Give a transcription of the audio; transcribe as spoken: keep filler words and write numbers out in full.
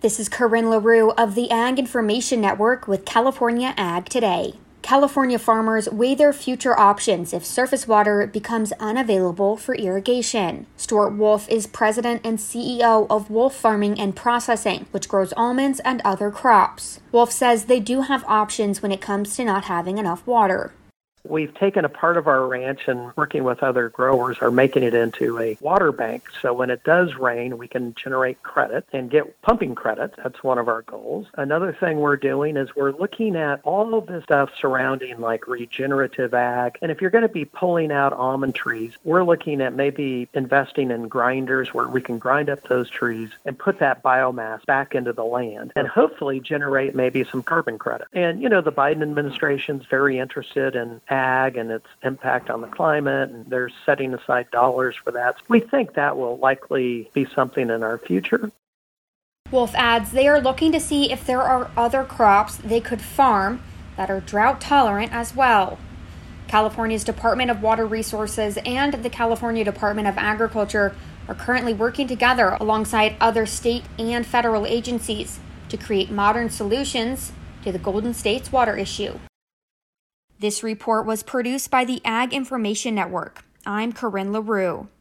This is Corinne LaRue of the Ag Information Network with California Ag Today. California farmers weigh their future options if surface water becomes unavailable for irrigation. Stuart Wolf is president and C E O of Wolf Farming and Processing, which grows almonds and other crops. Wolf says they do have options when it comes to not having enough water. We've taken a part of our ranch and working with other growers are making it into a water bank. So when it does rain, we can generate credit and get pumping credit. That's one of our goals. Another thing we're doing is we're looking at all of this stuff surrounding like regenerative ag. And if you're going to be pulling out almond trees, we're looking at maybe investing in grinders where we can grind up those trees and put that biomass back into the land and hopefully generate maybe some carbon credit. And, you know, the Biden administration's very interested in ag and its impact on the climate, and they're setting aside dollars for that. We think that will likely be something in our future. Wolf adds they are looking to see if there are other crops they could farm that are drought tolerant as well. California's Department of Water Resources and the California Department of Agriculture are currently working together alongside other state and federal agencies to create modern solutions to the Golden State's water issue. This report was produced by the Ag Information Network. I'm Corinne LaRue.